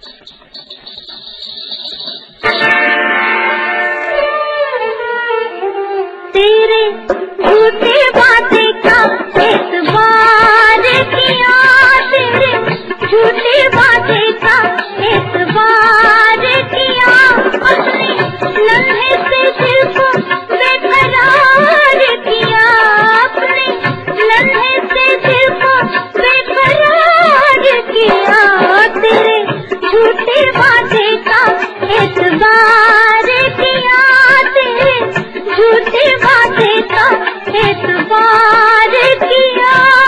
तेरे झूठे बातें का एतबार किया, तेरे झूठे बातें का एतबार किया, अपने नन्हे से दिल को बेकरार किया, अपने नन्हे से दिल को बेकरार किया, तेरे झूठे बातें का एतबार किया, तेरे झूठे बातें का एतबार किया।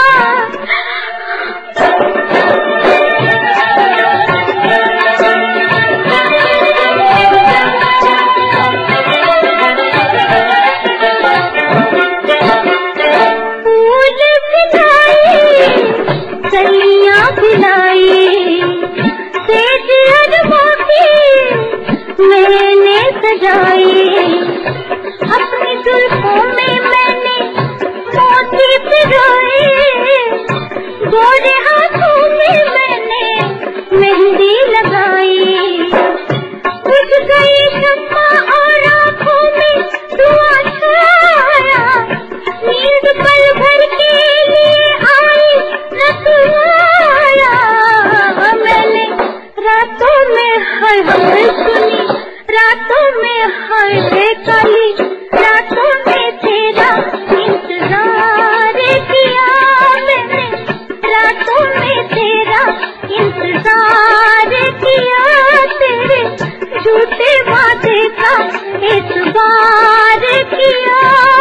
फूल खिलाए कलियां खिलाई, सेज अरबों की मैंने सजाई, अपनी जुल्फों में मैंने मोती पिरोए, गोरे हाथों में मैंने मेहंदी लगाई, बुझ गई शम्मा और आँखों में धुआं छाया, नींद पल भर के लिए आई न तू आया, मैंने रातों में हाय हाय सुनी, रातों में हाय काली, रातों में तेरा इंतजार किया, मैंने रातों में तेरा इंतजार किया, तेरे झूठे वादे का एतबार किया।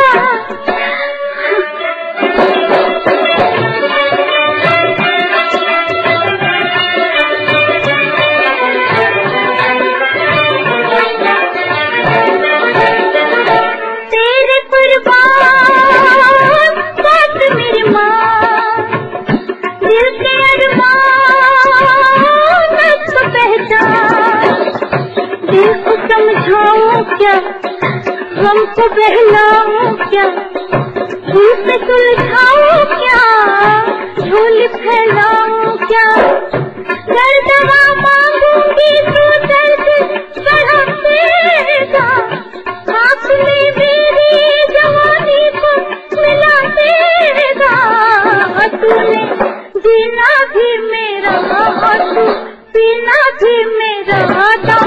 तेरे कुर्बान बात मेरी माँ, दिल के अरमान को पहचान, दिल को समझाऊं क्या, गम को बहलाऊं क्या, दिल से सुलझाऊं क्या, झोली फैलाऊं क्या, दर्द दवा मांगूंगी तो दर्द बढ़ाएगा, आँख में मेरी जवानी को मिला देगा, तूने जीना भी मेरा, तू पीना भी मेरा,